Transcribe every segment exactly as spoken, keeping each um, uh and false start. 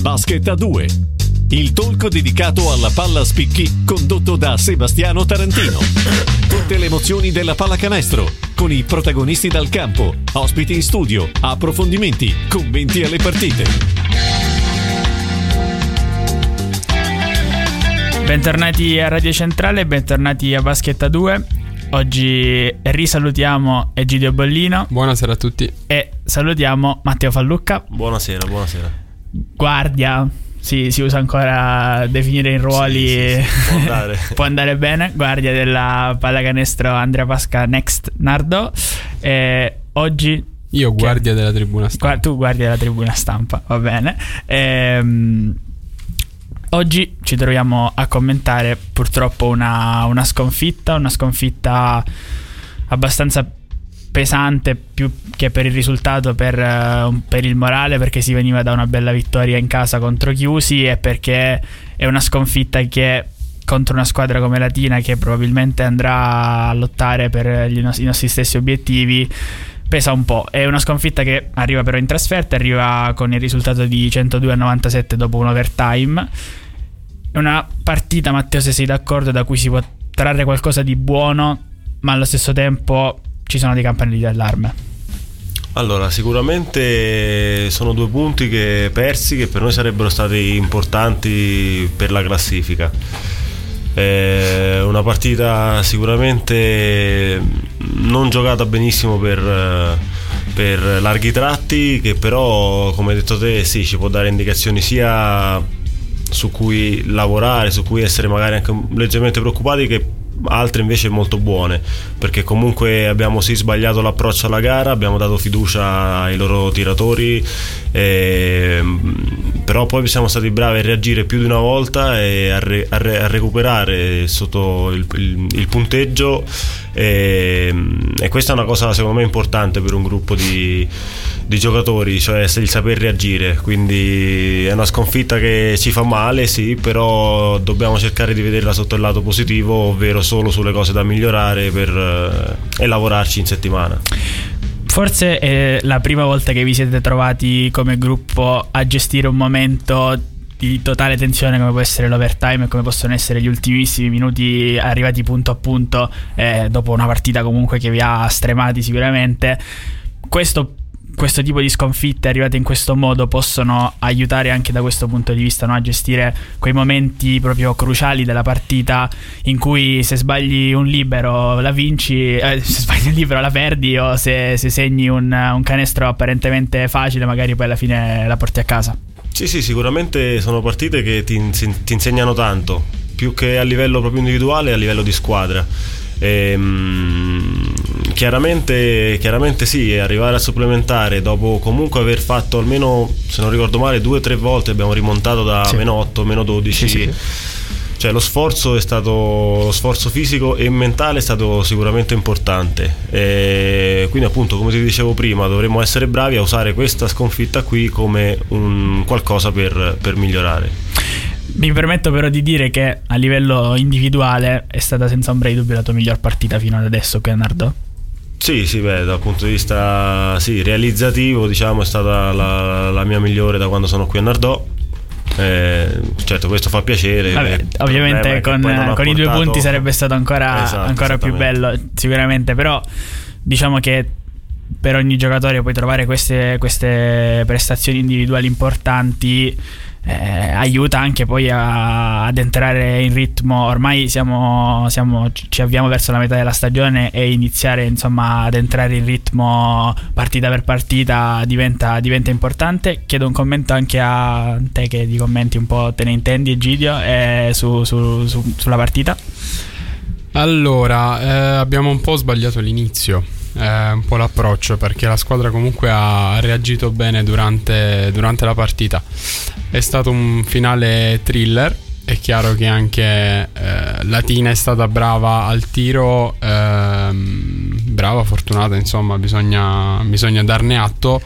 Basket a due, il talk dedicato alla palla a spicchi condotto da Sebastiano Tarantino. Tutte le emozioni della pallacanestro con i protagonisti dal campo, ospiti in studio, approfondimenti, commenti alle partite. Bentornati a Radio Centrale, bentornati a Basket a due. Oggi risalutiamo Egidio Bollino. Buonasera a tutti. E salutiamo Matteo Fallucca. Buonasera, buonasera. Guardia, sì, si usa ancora definire i ruoli. Sì, sì, sì, può andare. Può andare bene. Guardia della pallacanestro Andrea Pasca Next Nardo. E oggi io guardia che... della tribuna stampa. Tu guardia della tribuna stampa, va bene. Ehm, oggi ci troviamo a commentare purtroppo una, una sconfitta, una sconfitta abbastanza pesante, più che per il risultato, per, uh, per il morale, perché si veniva da una bella vittoria in casa contro Chiusi e perché è una sconfitta che contro una squadra come Latina, che probabilmente andrà a lottare per gli nos- i nostri stessi obiettivi, pesa un po'. È una sconfitta che arriva però in trasferta, arriva con il risultato di centodue a novantasette dopo un overtime. È una partita, Matteo, se sei d'accordo, da cui si può trarre qualcosa di buono, ma allo stesso tempo ci sono dei campanelli d'allarme. Allora, sicuramente sono due punti che persi che per noi sarebbero stati importanti per la classifica. È una partita sicuramente non giocata benissimo per, per larghi tratti, che però, come hai detto te, sì, ci può dare indicazioni sia su cui lavorare, su cui essere magari anche leggermente preoccupati, che altre invece molto buone, perché comunque abbiamo sì sbagliato l'approccio alla gara, abbiamo dato fiducia ai loro tiratori, eh, però poi siamo stati bravi a reagire più di una volta e a, re, a, re, a recuperare sotto il, il, il punteggio, e, e questa è una cosa secondo me importante per un gruppo di, di giocatori, cioè il saper reagire. Quindi è una sconfitta che ci fa male, sì, però dobbiamo cercare di vederla sotto il lato positivo, ovvero solo sulle cose da migliorare per, eh, e lavorarci in settimana. Forse è la prima volta che vi siete trovati come gruppo a gestire un momento di totale tensione come può essere l'overtime e come possono essere gli ultimissimi minuti arrivati punto a punto, eh, dopo una partita comunque che vi ha stremati sicuramente. Questo questo tipo di sconfitte arrivate in questo modo possono aiutare anche da questo punto di vista, no? A gestire quei momenti proprio cruciali della partita in cui se sbagli un libero la vinci, eh, se sbagli un libero la perdi, o se, se segni un, un canestro apparentemente facile magari poi alla fine la porti a casa. Sì, sì, sicuramente sono partite che ti, ti insegnano tanto, più che a livello proprio individuale, a livello di squadra. Ehm, chiaramente, chiaramente sì, arrivare a supplementare dopo comunque aver fatto almeno, se non ricordo male, due o tre volte abbiamo rimontato da sì. meno otto, meno dodici. Sì, sì. Cioè lo sforzo è stato, lo sforzo fisico e mentale è stato sicuramente importante, e quindi appunto, come ti dicevo prima, dovremmo essere bravi a usare questa sconfitta qui come un qualcosa per, per migliorare. Mi permetto però di dire che a livello individuale è stata senza ombra di dubbio la tua miglior partita fino ad adesso qui a Nardò. Sì, sì, beh, dal punto di vista sì, realizzativo, diciamo, è stata la, la mia migliore da quando sono qui a Nardò. Eh, certo, questo fa piacere. Vabbè, ovviamente con, con portato... i due punti sarebbe stato ancora, esatto, ancora più bello sicuramente, però diciamo che per ogni giocatore puoi trovare queste, queste prestazioni individuali importanti. Eh, aiuta anche poi a, ad entrare in ritmo. Ormai siamo, siamo, ci avviamo verso la metà della stagione e iniziare insomma ad entrare in ritmo partita per partita diventa, diventa importante. Chiedo un commento anche a te, che di commenti un po' te ne intendi, Egidio, eh, su, su, su, sulla partita. Allora, eh, abbiamo un po' sbagliato l'inizio, eh, un po' l'approccio, perché la squadra comunque ha reagito bene durante, durante la partita. È stato un finale thriller. È chiaro che anche eh, Latina è stata brava al tiro, ehm, brava, fortunata, insomma, bisogna, bisogna darne atto.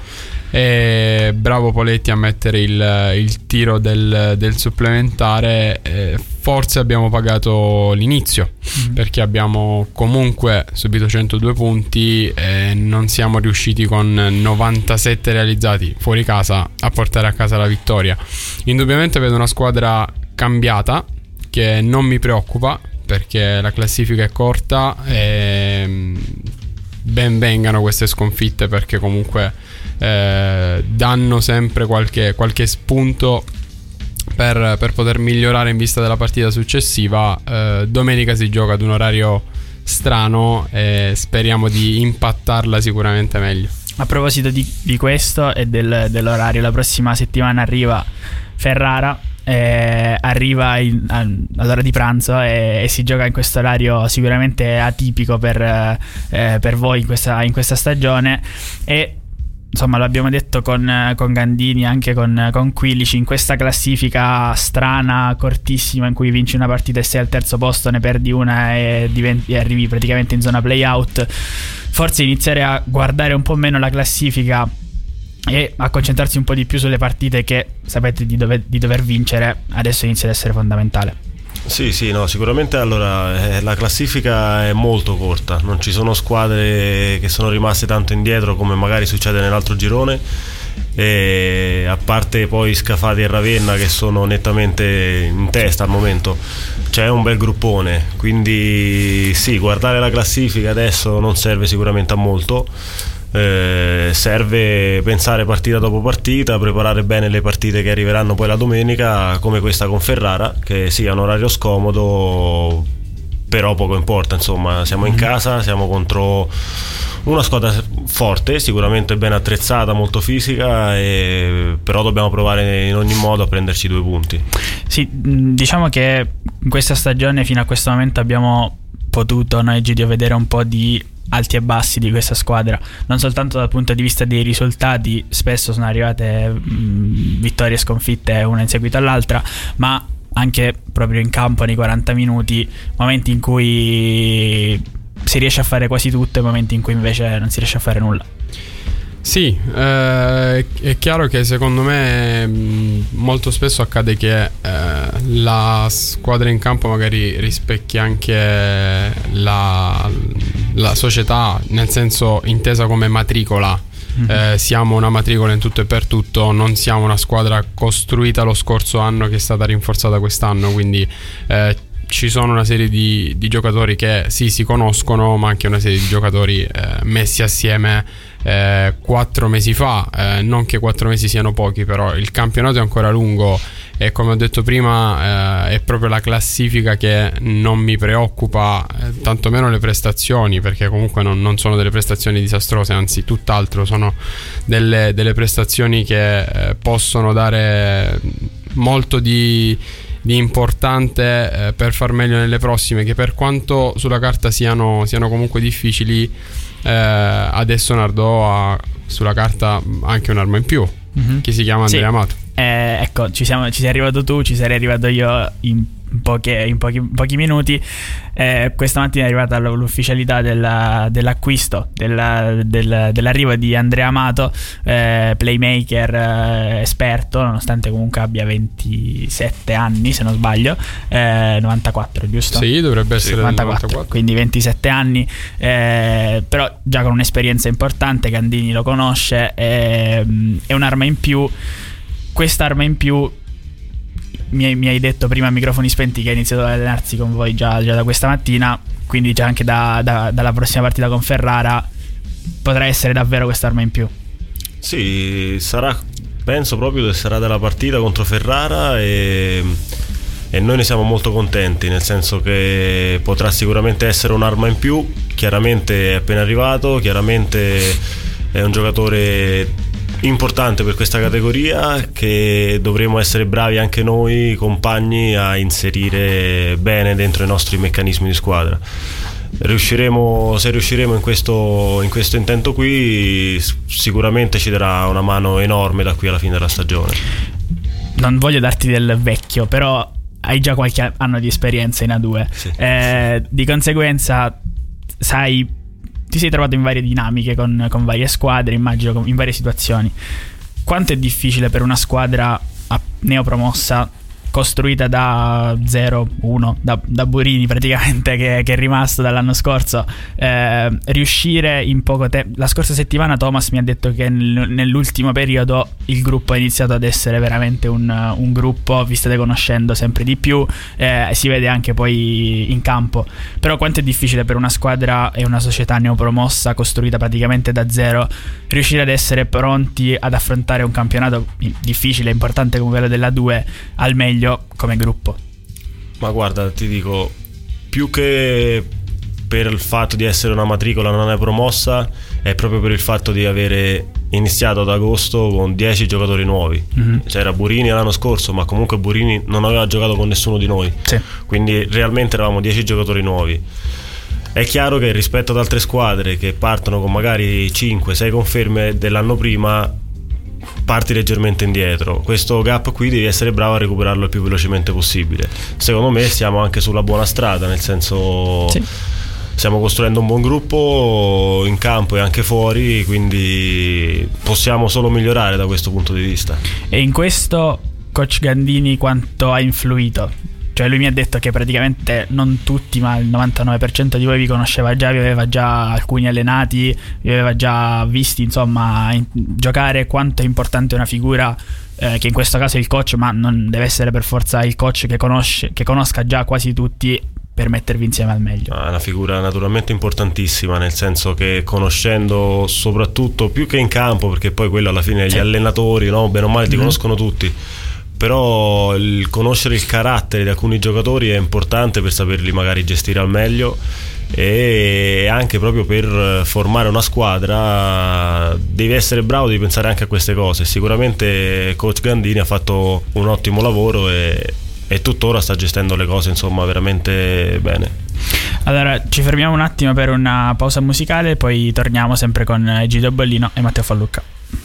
E bravo Poletti a mettere il, il tiro del, del supplementare. eh, Forse abbiamo pagato l'inizio, mm-hmm. perché abbiamo comunque subito centodue punti e non siamo riusciti con novantasette realizzati fuori casa a portare a casa la vittoria. Indubbiamente vedo una squadra cambiata, che non mi preoccupa perché la classifica è corta e ben vengano queste sconfitte, perché comunque eh, danno sempre qualche, qualche spunto per, per poter migliorare in vista della partita successiva. eh, Domenica si gioca ad un orario strano e speriamo di impattarla sicuramente meglio. A proposito di, di questo e del, dell'orario, la prossima settimana arriva Ferrara, eh, arriva in, a, all'ora di pranzo e, e si gioca in questo orario sicuramente atipico per, eh, per voi in questa, in questa stagione. E insomma, l'abbiamo detto con, con Gandini, anche con, con Quilici, in questa classifica strana, cortissima, in cui vinci una partita e sei al terzo posto, ne perdi una e, diventi, e arrivi praticamente in zona play-out, forse iniziare a guardare un po' meno la classifica e a concentrarsi un po' di più sulle partite che sapete di dover, di dover vincere, adesso inizia ad essere fondamentale. Sì, sì, no, sicuramente allora eh, la classifica è molto corta, non ci sono squadre che sono rimaste tanto indietro come magari succede nell'altro girone, e a parte poi Scafati e Ravenna che sono nettamente in testa al momento, c'è un bel gruppone, quindi sì, guardare la classifica adesso non serve sicuramente a molto. Eh, serve pensare partita dopo partita, preparare bene le partite che arriveranno poi la domenica, come questa con Ferrara, che sì, è un orario scomodo, però poco importa, insomma, siamo in casa, siamo contro una squadra forte, sicuramente ben attrezzata, molto fisica, e però dobbiamo provare in ogni modo a prenderci due punti. Sì, diciamo che in questa stagione fino a questo momento abbiamo potuto noi Gidio vedere un po' di alti e bassi di questa squadra, non soltanto dal punto di vista dei risultati, spesso sono arrivate mh, vittorie e sconfitte una in seguito all'altra, ma anche proprio in campo nei quaranta minuti, momenti in cui si riesce a fare quasi tutto e momenti in cui invece non si riesce a fare nulla. Sì, eh, è chiaro che secondo me mh, molto spesso accade che eh, la squadra in campo magari rispecchia anche la, la società, nel senso intesa come matricola. Mm-hmm. Eh, siamo una matricola in tutto e per tutto, non siamo una squadra costruita lo scorso anno che è stata rinforzata quest'anno, quindi eh, ci sono una serie di, di giocatori che sì, si conoscono, ma anche una serie di giocatori eh, messi assieme eh, quattro mesi fa. Eh, non che quattro mesi siano pochi, però il campionato è ancora lungo e, come ho detto prima, eh, è proprio la classifica che non mi preoccupa, eh, tantomeno le prestazioni, perché comunque non, non sono delle prestazioni disastrose, anzi tutt'altro, sono delle, delle prestazioni che eh, possono dare molto di di importante eh, per far meglio nelle prossime, che per quanto sulla carta siano, siano comunque difficili, eh, adesso Nardò ha sulla carta anche un'arma in più, mm-hmm. che si chiama Andrea sì. Amato. Eh, ecco, ci, siamo, ci sei arrivato tu, ci sarei arrivato io in, poche, in pochi, pochi minuti. Eh, questa mattina è arrivata l'ufficialità della, dell'acquisto, della, del, dell'arrivo di Andrea Amato, eh, playmaker eh, esperto, nonostante comunque abbia ventisette anni, se non sbaglio, eh, novantaquattro, giusto? Sì, dovrebbe essere novantaquattro, novantaquattro. quindi ventisette anni, eh, però già con un'esperienza importante. Gandini lo conosce, eh, è un'arma in più. Quest'arma in più, mi, mi hai detto prima a microfoni spenti che ha iniziato ad allenarsi con voi già, già da questa mattina, quindi già anche da, da, dalla prossima partita con Ferrara potrà essere davvero quest'arma in più. Sì, sarà, penso proprio che sarà della partita contro Ferrara, e, e noi ne siamo molto contenti, nel senso che potrà sicuramente essere un'arma in più. Chiaramente è appena arrivato, chiaramente è un giocatore importante per questa categoria, che dovremo essere bravi anche noi compagni a inserire bene dentro i nostri meccanismi di squadra. Riusciremo, se riusciremo in questo, in questo intento qui, sicuramente ci darà una mano enorme da qui alla fine della stagione. Non voglio darti del vecchio, però hai già qualche anno di esperienza in A due, sì. eh, di conseguenza sai ti sei trovato in varie dinamiche con, con varie squadre, immagino, in varie situazioni. Quanto è difficile per una squadra neopromossa, costruita da zero uno, da, da Burini praticamente, che, che è rimasto dall'anno scorso, eh, riuscire in poco tempo. La scorsa settimana Thomas mi ha detto che nel, nell'ultimo periodo il gruppo ha iniziato ad essere veramente un, un gruppo, vi state conoscendo sempre di più, eh, si vede anche poi in campo. Però quanto è difficile per una squadra e una società neopromossa costruita praticamente da zero riuscire ad essere pronti ad affrontare un campionato difficile, importante come quello della due al meglio come gruppo? Ma guarda, ti dico, più che per il fatto di essere una matricola non è promossa, è proprio per il fatto di avere iniziato ad agosto con dieci giocatori nuovi. Mm-hmm. C'era Burini l'anno scorso, ma comunque Burini non aveva giocato con nessuno di noi, sì. Quindi realmente eravamo dieci giocatori nuovi. È chiaro che rispetto ad altre squadre che partono con magari cinque sei conferme dell'anno prima, parti leggermente indietro. Questo gap qui devi essere bravo a recuperarlo il più velocemente possibile. Secondo me siamo anche sulla buona strada, nel senso sì. Stiamo costruendo un buon gruppo in campo e anche fuori, quindi possiamo solo migliorare da questo punto di vista. E in questo coach Gandini quanto ha influito? Cioè lui mi ha detto che praticamente non tutti, ma il novantanove per cento di voi vi conosceva già, vi aveva già alcuni allenati, vi aveva già visti insomma in, giocare. Quanto è importante una figura, eh, che in questo caso è il coach, ma non deve essere per forza il coach che conosce, che conosca già quasi tutti, per mettervi insieme al meglio. È una figura naturalmente importantissima, nel senso che conoscendo soprattutto più che in campo, perché poi quello alla fine sì. Gli allenatori, no, bene o male ti mm-hmm. conoscono tutti, però il conoscere il carattere di alcuni giocatori è importante per saperli magari gestire al meglio, e anche proprio per formare una squadra devi essere bravo, devi pensare anche a queste cose. Sicuramente coach Gandini ha fatto un ottimo lavoro e, e tuttora sta gestendo le cose insomma veramente bene. Allora ci fermiamo un attimo per una pausa musicale, poi torniamo sempre con Gido Bollino e Matteo Fallucca.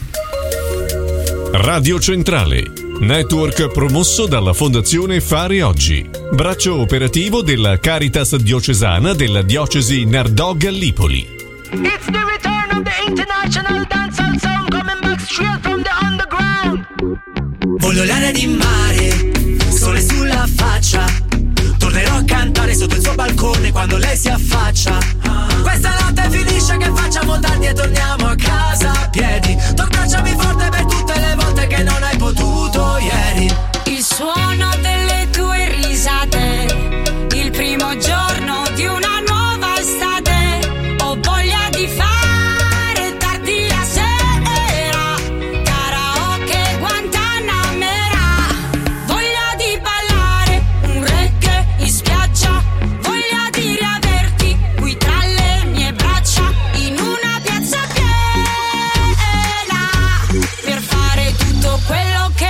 Radio Centrale, network promosso dalla Fondazione Fare Oggi, braccio operativo della Caritas diocesana della diocesi Nardò-Gallipoli. It's the return of the international dancehall sound coming back straight from the underground. Voglio l'aria di mare, sole sulla faccia. Tornerò a cantare sotto il suo balcone quando lei si affaccia. Questa notte finisce che facciamo tardi e torniamo a casa a piedi. Tu abbracciami forte per tutte le volte che non hai potuto ieri. Il suono delle tue risate, il primo giorno di una nuova estate. Ho voglia di fare tardi la sera, karaoke Guantanamera. Voglia di ballare un reggae in spiaggia, voglia di riaverti qui tra le mie braccia, in una piazza piena, per fare tutto quello che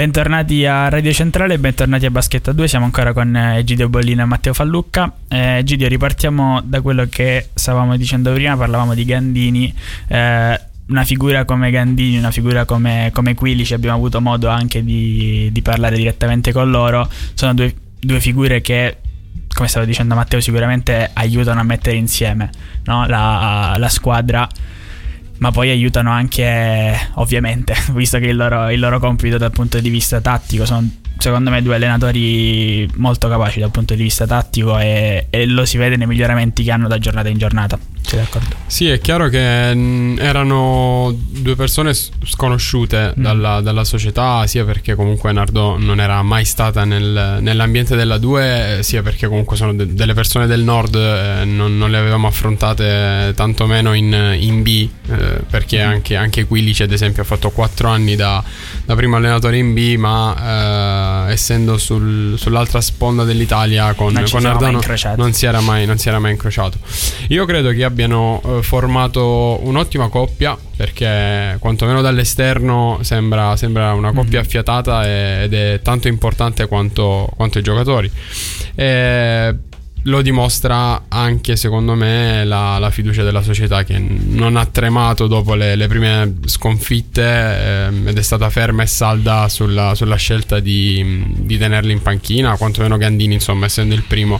Bentornati a Radio Centrale, bentornati a Baschetto a due, siamo ancora con Egidio Bollino e Matteo Fallucca. eh, Egidio, ripartiamo da quello che stavamo dicendo prima, parlavamo di Gandini. eh, Una figura come Gandini, una figura come, come Quilic, abbiamo avuto modo anche di, di parlare direttamente con loro. Sono due, due figure che, come stavo dicendo Matteo, sicuramente aiutano a mettere insieme, no? la, la squadra, ma poi aiutano anche, ovviamente, visto che il loro, il loro compito dal punto di vista tattico, sono secondo me due allenatori molto capaci dal punto di vista tattico, e, e lo si vede nei miglioramenti che hanno da giornata in giornata. Sei d'accordo? Sì, è chiaro che mh, erano due persone s- sconosciute mm. dalla, dalla società, sia perché comunque Nardò non era mai stata nel, nell'ambiente della due, sia perché comunque sono de- delle persone del nord, eh, non, non le avevamo affrontate tantomeno in, in B, eh, perché mm. anche, anche Quilic ad esempio ha fatto quattro anni da, da primo allenatore in B, ma eh, essendo sul, sull'altra sponda dell'Italia con, con Nardò non, non, si era mai, non si era mai incrociato. Io credo che abbiano eh, formato un'ottima coppia, perché quantomeno dall'esterno sembra, sembra una coppia mm-hmm. affiatata, e, ed è tanto importante quanto, quanto i giocatori. E lo dimostra anche, secondo me, la, la fiducia della società, che non ha tremato dopo le, le prime sconfitte, ehm, ed è stata ferma e salda sulla, sulla scelta di, di tenerli in panchina, quantomeno Gandini, insomma, essendo il primo.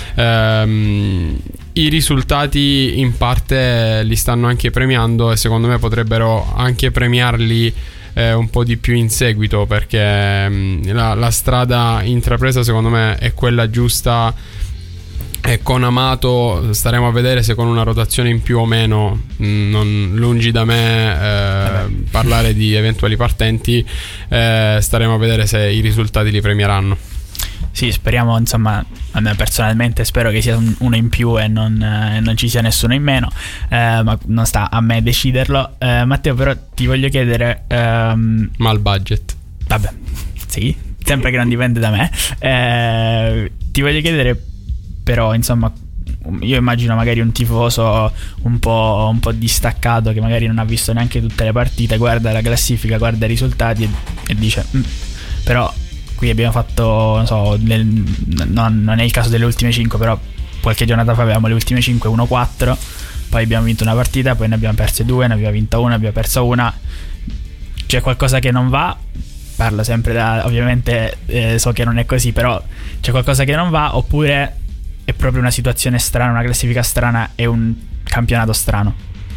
Ehm, I risultati in parte li stanno anche premiando, e secondo me potrebbero anche premiarli eh, un po' di più in seguito, perché mh, la, la strada intrapresa secondo me è quella giusta. E con Amato staremo a vedere se con una rotazione in più o meno, mh, non lungi da me eh, parlare di eventuali partenti, eh, staremo a vedere se i risultati li premieranno. Sì, speriamo, insomma, a me personalmente spero che sia un, uno in più e non, eh, non ci sia nessuno in meno, eh, ma non sta a me deciderlo. eh, Matteo, però ti voglio chiedere ehm, ma il budget? Vabbè, sì, sempre che non dipende da me. eh, Ti voglio chiedere però, insomma, io immagino magari un tifoso un po', un po' distaccato, che magari non ha visto neanche tutte le partite, guarda la classifica, guarda i risultati e, e dice mm, però qui abbiamo fatto, non so, nel, non, non è il caso delle ultime cinque, però qualche giornata fa avevamo le ultime cinque uno quattro, poi abbiamo vinto una partita, poi ne abbiamo perse due, ne abbiamo vinta una, ne abbiamo persa una. C'è qualcosa che non va? Parlo sempre da, ovviamente eh, so che non è così, però c'è qualcosa che non va, oppure è proprio una situazione strana, una classifica strana e un campionato strano?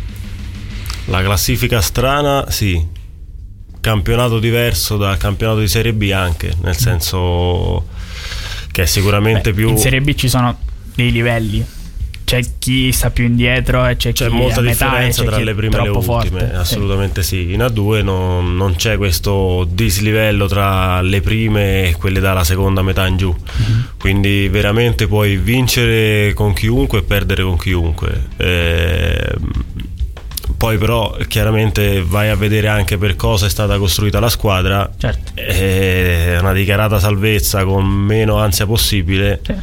La classifica strana, sì. Campionato diverso dal campionato di Serie B anche, nel senso che è sicuramente Beh, più... In Serie B ci sono dei livelli, c'è chi sta più indietro e c'è, c'è chi molta a metà, differenza e c'è tra chi le prime e le ultime, forte. assolutamente sì. sì. In A due non, non c'è questo dislivello tra le prime e quelle dalla seconda metà in giù, mm-hmm. quindi veramente puoi vincere con chiunque e perdere con chiunque. Eh, poi però chiaramente vai a vedere anche per cosa è stata costruita la squadra, certo. È una dichiarata salvezza con meno ansia possibile, sì.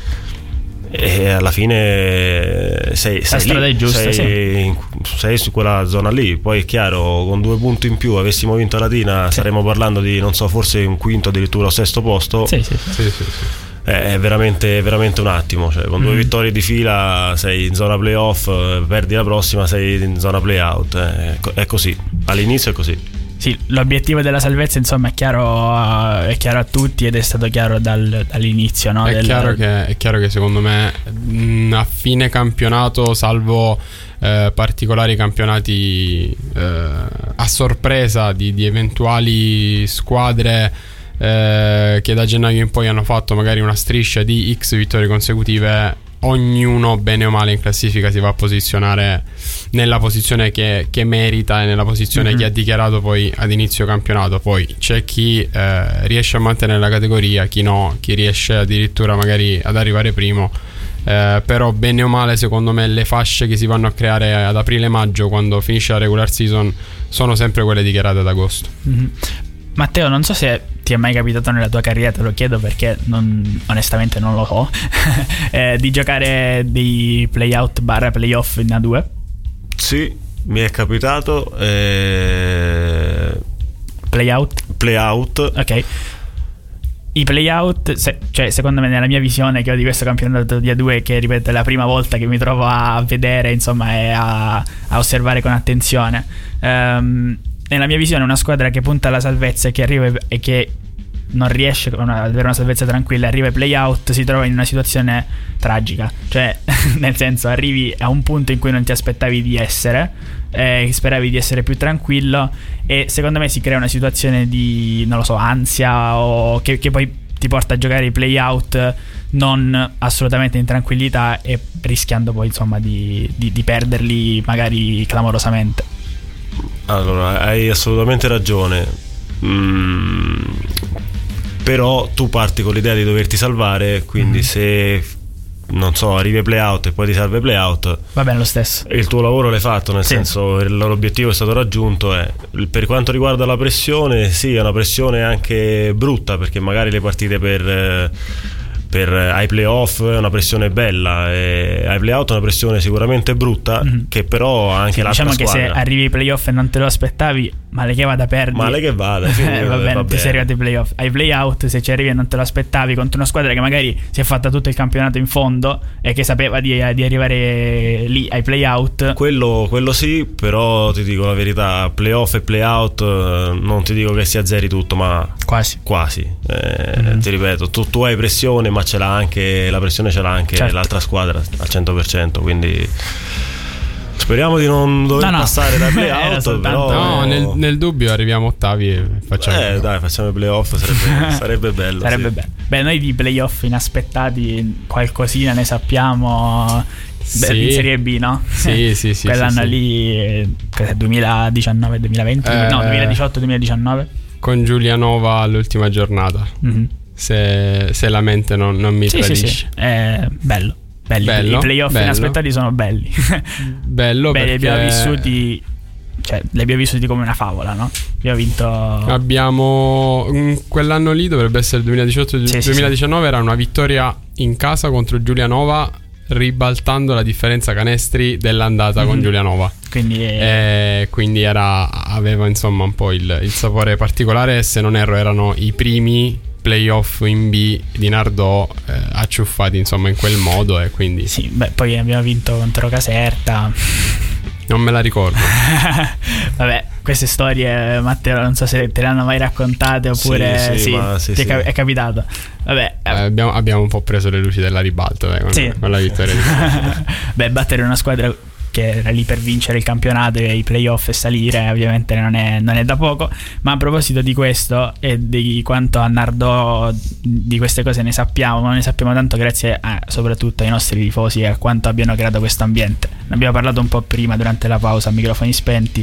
E alla fine sei, sei, la lì, giusta, sei, sì. sei su quella zona lì. Poi è chiaro, con due punti in più avessimo vinto a Latina, sì. staremmo parlando di, non so, forse un quinto, addirittura o sesto posto. Sì, sì, sì. sì, sì, sì. È veramente, veramente un attimo, cioè, con due mm. vittorie di fila sei in zona playoff, perdi la prossima sei in zona playout, è, è così, all'inizio è così. Sì, l'obiettivo della salvezza, insomma, è chiaro, è chiaro a tutti, ed è stato chiaro dal, dall'inizio, no? È, del... chiaro che, è chiaro che secondo me mh, a fine campionato, salvo eh, particolari campionati eh, a sorpresa di, di eventuali squadre eh, che da gennaio in poi hanno fatto magari una striscia di X vittorie consecutive, ognuno bene o male in classifica si va a posizionare nella posizione che, che merita e nella posizione mm-hmm. che ha dichiarato poi ad inizio campionato. Poi c'è chi eh, riesce a mantenere la categoria, chi no, chi riesce addirittura magari ad arrivare primo, eh, però bene o male secondo me le fasce che si vanno a creare ad aprile-maggio, quando finisce la regular season, sono sempre quelle dichiarate ad agosto. Mm-hmm. Matteo, non so se ti è mai capitato nella tua carriera, te lo chiedo perché non, onestamente non lo so, eh, di giocare dei play-out barra play-off in A due? Sì, mi è capitato. Eh... Play-out? Play-out. Ok. i play-out, se, cioè secondo me nella mia visione che ho di questo campionato di A due, che ripeto è la prima volta che mi trovo a vedere, insomma, e a, a osservare con attenzione, um, nella mia visione una squadra che punta alla salvezza e che arriva e che non riesce ad avere una salvezza tranquilla, arriva ai play-out, si trova in una situazione tragica, cioè nel senso arrivi a un punto in cui non ti aspettavi di essere, eh, speravi di essere più tranquillo, e secondo me si crea una situazione di, non lo so, ansia, o che, che poi ti porta a giocare i play-out non assolutamente in tranquillità, e rischiando poi insomma di, di, di perderli magari clamorosamente. Allora, hai assolutamente ragione, mm, però tu parti con l'idea di doverti salvare, quindi mm. se non so, arrivi ai play-out e poi ti salvi ai play-out, va bene lo stesso, il tuo lavoro l'hai fatto, nel sì. senso l'obiettivo è stato raggiunto. eh. Per quanto riguarda la pressione, sì, è una pressione anche brutta, perché magari le partite per per ai playoff è una pressione bella, e ai playout è una pressione sicuramente brutta, mm-hmm. che però anche sì, l'altra diciamo squadra, che se arrivi ai playoff e non te lo aspettavi, male che vada, perdi, male che vada, sì, va bene, va ti sei arrivato ai playoff. Ai playout, se ci arrivi e non te lo aspettavi, contro una squadra che magari si è fatta tutto il campionato in fondo e che sapeva di, di arrivare lì ai playout, quello, quello sì, però ti dico la verità, playoff e playout non ti dico che si azzeri tutto, ma quasi, quasi. Eh, mm-hmm. Ti ripeto, tu, tu hai pressione, ma ce l'ha anche, la pressione ce l'ha anche certo. l'altra squadra al cento per cento, quindi speriamo di non dover no, no. passare dai playout, però no, nel, nel dubbio arriviamo ottavi e facciamo eh dai facciamo i playoff, sarebbe, sarebbe bello sarebbe sì. bello. Beh, noi di playoff inaspettati qualcosina ne sappiamo, sì. in Serie B, no? Sì, sì, sì. Quell'anno sì, lì sì. duemiladiciannove duemilaventi eh, no, duemiladiciotto duemiladiciannove con Giulianova all'ultima giornata. Mm-hmm. Se, se la mente non, non mi sì, tradisce, sì, sì. È bello. Belli, bello, i playoff bello. Inaspettati sono belli. Bello. Beh, perché li abbiamo vissuti, cioè li abbiamo vissuti come una favola, no? Abbiamo vinto. Abbiamo quell'anno lì dovrebbe essere il duemiladiciotto sì, duemiladiciannove, sì, era una vittoria in casa contro Giulianova, ribaltando la differenza canestri dell'andata mm-hmm. con Giulianova. Quindi, e quindi era, aveva insomma un po' il, il sapore particolare. Se non erro erano i primi playoff in B di Nardò, eh, acciuffati insomma in quel modo, e quindi sì, beh, poi abbiamo vinto contro Caserta, non me la ricordo. Vabbè, queste storie Matteo non so se te le hanno mai raccontate oppure sì, sì, sì, ma sì, ti sì. È, è capitato. Vabbè, eh, abbiamo, abbiamo un po' preso le luci della ribalta dai, con, sì. con la vittoria di beh, battere una squadra che era lì per vincere il campionato e i playoff e salire ovviamente non è, non è da poco. Ma a proposito di questo e di quanto a Nardò di queste cose ne sappiamo, ma ne sappiamo tanto grazie a, soprattutto ai nostri tifosi e a quanto abbiano creato questo ambiente. Ne abbiamo parlato un po' prima durante la pausa a microfoni spenti.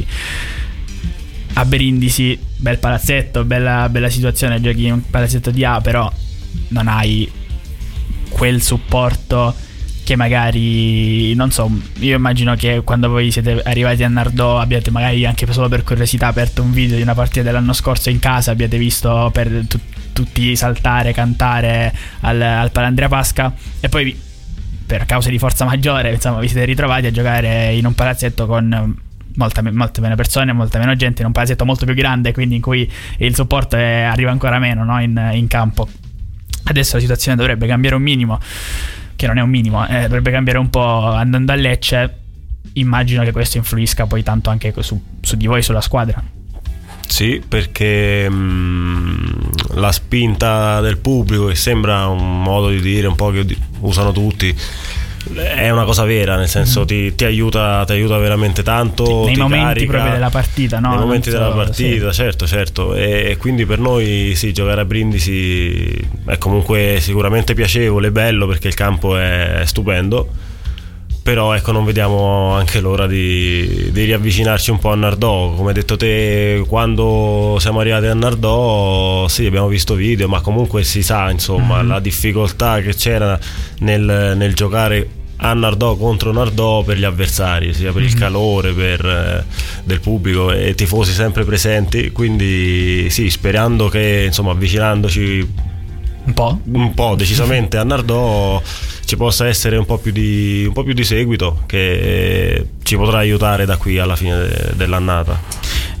A Brindisi, bel palazzetto, bella, bella situazione, giochi in un palazzetto di A, però non hai quel supporto che magari, non so, io immagino che quando voi siete arrivati a Nardò abbiate magari anche solo per curiosità aperto un video di una partita dell'anno scorso in casa, abbiate visto per tu, tutti saltare, cantare al, al Palandria Pasca, e poi per cause di forza maggiore insomma vi siete ritrovati a giocare in un palazzetto con molta, molte meno persone, molta meno gente, in un palazzetto molto più grande, quindi in cui il supporto è, arriva ancora meno, no? in, in campo. Adesso la situazione dovrebbe cambiare un minimo, che non è un minimo, eh, dovrebbe cambiare un po' andando a Lecce. Immagino che questo influisca poi tanto anche su, su di voi, sulla squadra. Sì, perché mh, la spinta del pubblico, che sembra un modo di dire un po' che usano tutti, è una cosa vera, nel senso ti, ti aiuta ti aiuta veramente tanto, nei ti momenti carica, proprio della partita, no? Nei momenti so, della partita, sì. certo, certo. E, e quindi per noi sì, giocare a Brindisi è comunque sicuramente piacevole, bello, perché il campo è stupendo. Però ecco, non vediamo anche l'ora di, di riavvicinarci un po' a Nardò. Come hai detto te, quando siamo arrivati a Nardò, sì, abbiamo visto video, ma comunque si sa, insomma, mm-hmm. la difficoltà che c'era nel, nel giocare a Nardò contro Nardò per gli avversari, sia per mm-hmm. il calore per, eh, del pubblico e tifosi sempre presenti. Quindi sì, sperando che, insomma, avvicinandoci un po', un po' decisamente a Nardò ci possa essere un po' più di un po' più di seguito, che ci potrà aiutare da qui alla fine de- dell'annata.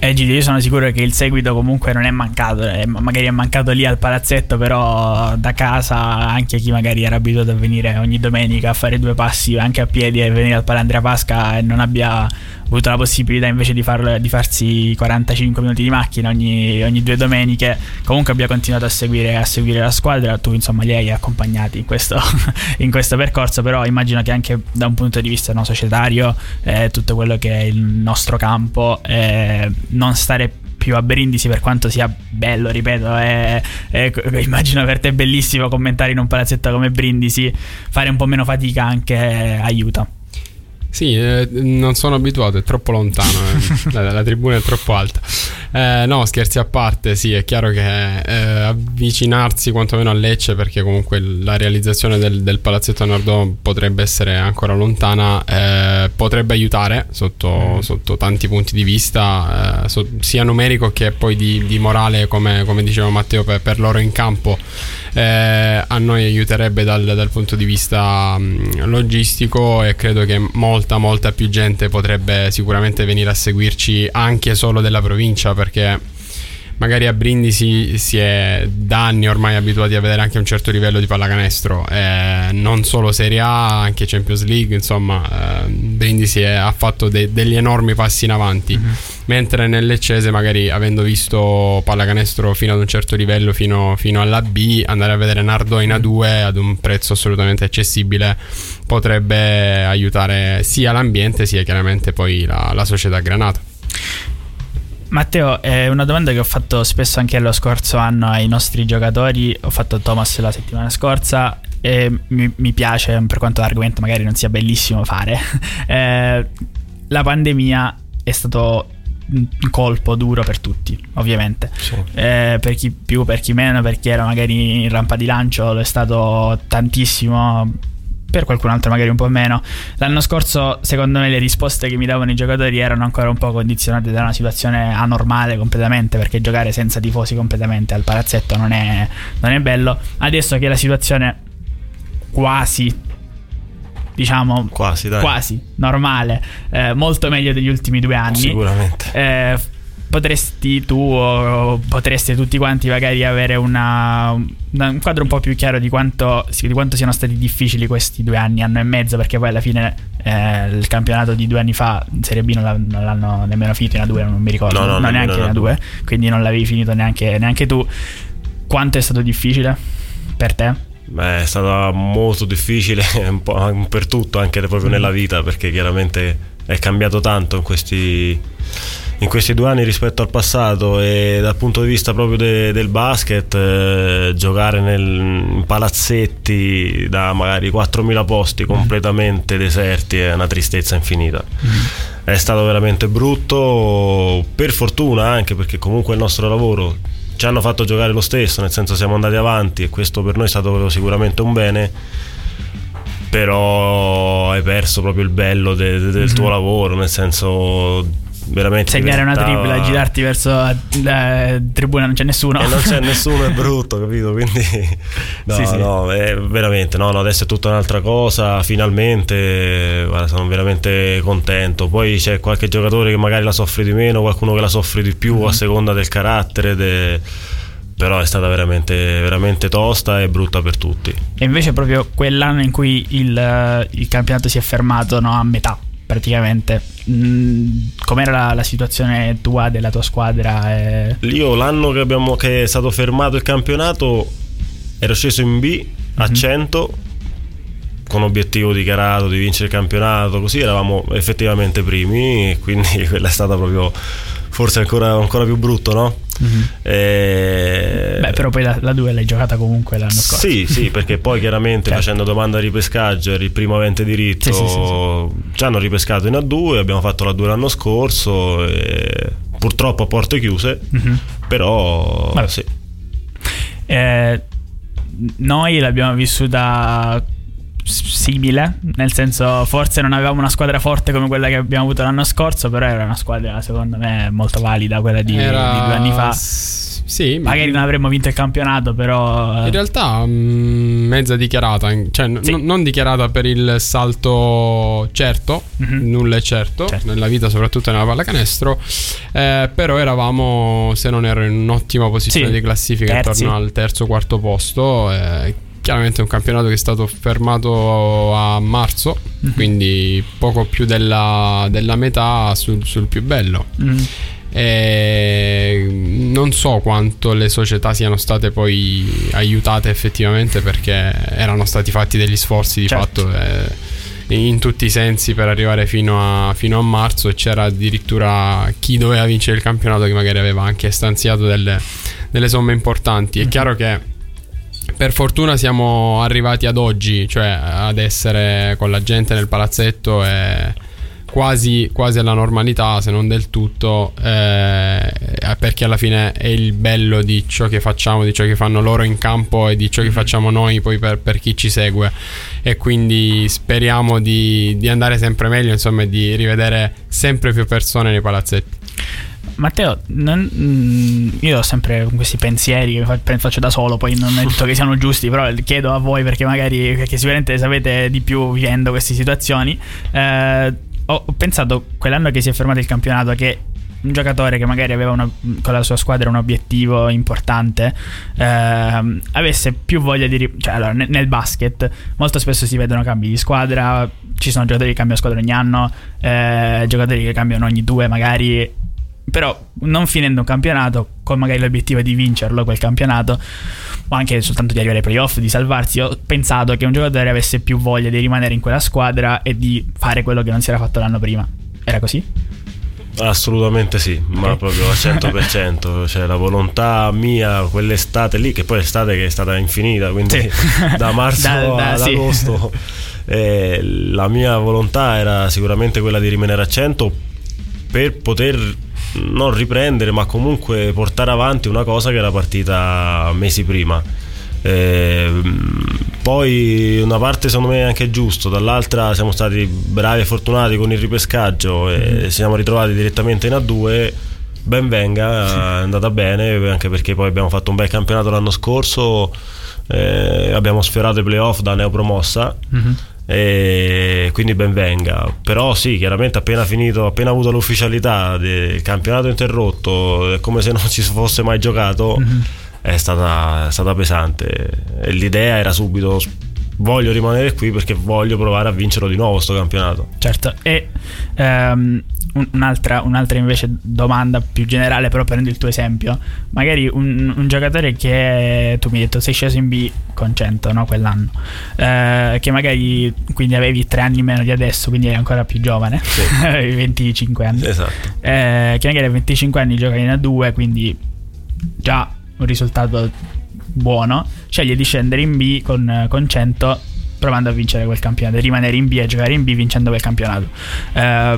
Eh, Gigi, io sono sicuro che il seguito comunque non è mancato, eh, magari è mancato lì al palazzetto, però da casa anche chi magari era abituato a venire ogni domenica a fare due passi anche a piedi e venire al Palandria Pasca e non abbia avuto la possibilità invece di, farlo, di farsi quarantacinque minuti di macchina ogni, ogni due domeniche, comunque abbia continuato a seguire, a seguire la squadra. Tu insomma li hai accompagnati in questo, in questo percorso, però immagino che anche da un punto di vista no, societario eh, tutto quello che è il nostro campo, eh, non stare più a Brindisi, per quanto sia bello, ripeto, è, è, immagino per te è bellissimo commentare in un palazzetto come Brindisi, fare un po' meno fatica anche aiuta. Sì, eh, non sono abituato, è troppo lontano, eh. la, la tribuna è troppo alta. Eh, no, scherzi a parte, sì, è chiaro che eh, avvicinarsi quantomeno a Lecce, perché comunque la realizzazione del, del palazzetto a Nardò potrebbe essere ancora lontana, eh, potrebbe aiutare sotto, mm. sotto tanti punti di vista, eh, so, sia numerico che poi di, di morale, come, come diceva Matteo, per, per loro in campo. Eh, a noi aiuterebbe dal, dal punto di vista mh, logistico, e credo che molta molta più gente potrebbe sicuramente venire a seguirci anche solo della provincia, perché magari a Brindisi si è da anni ormai abituati a vedere anche un certo livello di pallacanestro, eh, non solo Serie A, anche Champions League, insomma, eh, Brindisi è, ha fatto de- degli enormi passi in avanti, mm-hmm. mentre nel Leccese, magari avendo visto pallacanestro fino ad un certo livello, fino, fino alla B, andare a vedere Nardò in A due ad un prezzo assolutamente accessibile potrebbe aiutare sia l'ambiente sia chiaramente poi la, la società granata. Matteo, è una domanda che ho fatto spesso anche lo scorso anno ai nostri giocatori, ho fatto a Thomas la settimana scorsa e mi, mi piace, per quanto l'argomento magari non sia bellissimo, fare. eh, la pandemia è stato un colpo duro per tutti, ovviamente, sì. eh, per chi più, per chi meno, per chi era magari in rampa di lancio lo è stato tantissimo, per qualcun altro magari un po' meno. L'anno scorso secondo me le risposte che mi davano i giocatori erano ancora un po' condizionate da una situazione anormale completamente, perché giocare senza tifosi completamente al palazzetto non è, non è bello. Adesso che la situazione quasi diciamo quasi, dai. quasi normale, eh, molto meglio degli ultimi due anni sicuramente, eh, potresti tu o potreste tutti quanti magari avere una, una, un quadro un po' più chiaro di quanto, di quanto siano stati difficili questi due anni, anno e mezzo, perché poi alla fine eh, il campionato di due anni fa in Serie B non, la, non l'hanno nemmeno finito in A due, non mi ricordo, no, no, non neanche in A due, quindi non l'avevi finito neanche, neanche tu. Quanto è stato difficile per te? Beh, è stato molto difficile un po' per tutto, anche proprio nella vita, perché chiaramente è cambiato tanto in questi in questi due anni rispetto al passato, e dal punto di vista proprio de, del basket, eh, giocare nel, in palazzetti da magari quattromila posti completamente deserti è una tristezza infinita. Mm. È stato veramente brutto, per fortuna, anche perché comunque il nostro lavoro ci hanno fatto giocare lo stesso, nel senso siamo andati avanti e questo per noi è stato sicuramente un bene, però hai perso proprio il bello de, de, del mm. tuo lavoro, nel senso veramente segnare una tripla e girarti verso la tribuna, non c'è nessuno e non c'è nessuno, è brutto, capito? Quindi no, sì, sì. no, è veramente no, no, adesso è tutta un'altra cosa, finalmente, guarda, sono veramente contento. Poi c'è qualche giocatore che magari la soffre di meno, qualcuno che la soffre di più, mm-hmm. a seconda del carattere de... però è stata veramente veramente tosta e brutta per tutti. E invece proprio quell'anno in cui il, il campionato si è fermato, no, a metà praticamente, mm, com'era la, la situazione tua, della tua squadra? E... Io l'anno che, abbiamo, che è stato fermato il campionato ero sceso in B a mm-hmm. cento con obiettivo dichiarato di vincere il campionato, così eravamo effettivamente primi, e quindi quella è stata proprio forse ancora, ancora più brutto, no? Mm-hmm. E... Beh, però poi la, la due l'hai giocata comunque l'anno scorso. Sì, sì, perché poi chiaramente certo. facendo domanda di ripescaggio eri il primo avente diritto, sì, sì, sì, sì. ci hanno ripescato in A due, abbiamo fatto la due l'anno scorso e purtroppo a porte chiuse, mm-hmm. però Vabbè. sì. Eh, noi l'abbiamo vissuta simile, nel senso forse non avevamo una squadra forte come quella che abbiamo avuto l'anno scorso, però era una squadra secondo me molto valida, quella di, era... di due anni fa. Sì, magari non avremmo vinto il campionato, però in realtà mh, mezza dichiarata, cioè n- sì. non dichiarata per il salto certo, mm-hmm. nulla è certo, certo nella vita, soprattutto nella pallacanestro, eh, però eravamo, se non ero, in un'ottima posizione sì. di classifica, terzi. intorno al terzo quarto posto. eh, Chiaramente è un campionato che è stato fermato a marzo, mm-hmm. quindi poco più della, della metà sul, sul più bello. Mm-hmm. E non so quanto le società siano state poi aiutate effettivamente, perché erano stati fatti degli sforzi di certo. fatto eh, in tutti i sensi per arrivare fino a, fino a marzo, e c'era addirittura chi doveva vincere il campionato che magari aveva anche stanziato delle, delle somme importanti. È mm-hmm. chiaro che per fortuna siamo arrivati ad oggi, cioè ad essere con la gente nel palazzetto e quasi, quasi alla normalità, se non del tutto, eh, perché alla fine è il bello di ciò che facciamo, di ciò che fanno loro in campo e di ciò che facciamo noi poi per, per chi ci segue, e quindi speriamo di, di andare sempre meglio, insomma, e di rivedere sempre più persone nei palazzetti. Matteo, non, io ho sempre questi pensieri che faccio da solo, poi non è detto che siano giusti, però chiedo a voi perché magari, perché sicuramente sapete di più vivendo queste situazioni. eh, Ho pensato quell'anno che si è fermato il campionato che un giocatore che magari aveva una, con la sua squadra un obiettivo importante, eh, avesse più voglia di... Cioè, allora, nel, nel basket molto spesso si vedono cambi di squadra, ci sono giocatori che cambiano squadra ogni anno, eh, giocatori che cambiano ogni due magari, però non finendo un campionato con magari l'obiettivo di vincerlo quel campionato, o anche soltanto di arrivare ai playoff, di salvarsi. Ho pensato che un giocatore avesse più voglia di rimanere in quella squadra e di fare quello che non si era fatto l'anno prima. Era così? Assolutamente sì, okay. Ma proprio al cento per cento. Cioè la volontà mia quell'estate lì, che poi è l'estate che è stata infinita, quindi sì. da marzo da, da, ad sì. agosto, eh, la mia volontà era sicuramente quella di rimanere a cento per poter non riprendere, ma comunque portare avanti una cosa che era partita mesi prima. Eh, poi una parte secondo me è anche giusto, dall'altra siamo stati bravi e fortunati con il ripescaggio e mm. ci siamo ritrovati direttamente in A due. Ben venga, è andata bene, anche perché poi abbiamo fatto un bel campionato l'anno scorso, eh, abbiamo sfiorato i playoff da neopromossa. Mm-hmm. E quindi ben venga. Però sì, chiaramente appena finito, appena avuto l'ufficialità del campionato interrotto, è come se non ci fosse mai giocato. Mm-hmm. È stata, è stata pesante, e l'idea era subito: voglio rimanere qui perché voglio provare a vincerlo di nuovo sto campionato. Certo. E um, un'altra, un'altra invece domanda più generale, però prendo il tuo esempio. Magari un, un giocatore che tu mi hai detto sei sceso in B con cento, no, quell'anno, eh, che magari quindi avevi tre anni meno di adesso, quindi eri ancora più giovane, sì. venticinque anni, esatto. eh, che magari a venticinque anni gioca in A due, quindi già un risultato buono, sceglie di scendere in B con, con cento, provando a vincere quel campionato, rimanere in B e giocare in B vincendo quel campionato. Eh,